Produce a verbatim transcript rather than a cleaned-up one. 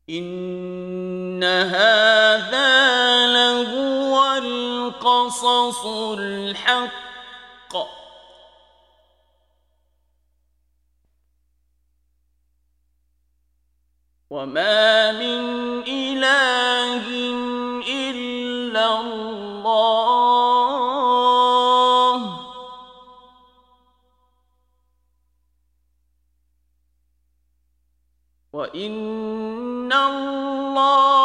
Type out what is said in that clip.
إن هذا لهو القصص الحق وما من إله إلا الله وإن الله